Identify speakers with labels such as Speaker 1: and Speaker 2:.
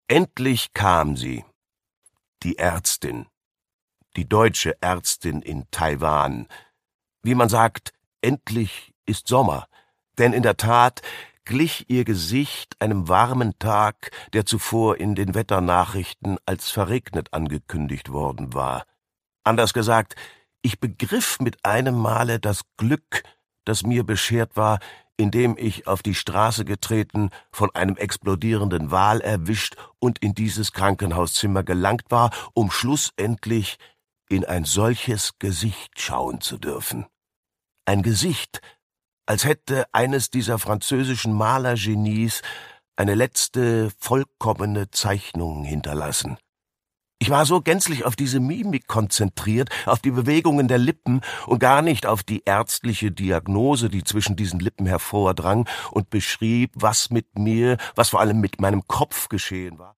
Speaker 1: Endlich kam sie, die Ärztin, die deutsche Ärztin in Taiwan. Wie man sagt, endlich ist Sommer, denn in der Tat glich ihr Gesicht einem warmen Tag, der zuvor in den Wetternachrichten als verregnet angekündigt worden war. Anders gesagt, ich begriff mit einem Male das Glück, das mir beschert war, indem ich auf die Straße getreten, von einem explodierenden Wal erwischt und in dieses Krankenhauszimmer gelangt war, um schlussendlich in ein solches Gesicht schauen zu dürfen. Ein Gesicht, als hätte eines dieser französischen Malergenies eine letzte, vollkommene Zeichnung hinterlassen. Ich war so gänzlich auf diese Mimik konzentriert, auf die Bewegungen der Lippen und gar nicht auf die ärztliche Diagnose, die zwischen diesen Lippen hervordrang und beschrieb, was mit mir, was vor allem mit meinem Kopf geschehen war.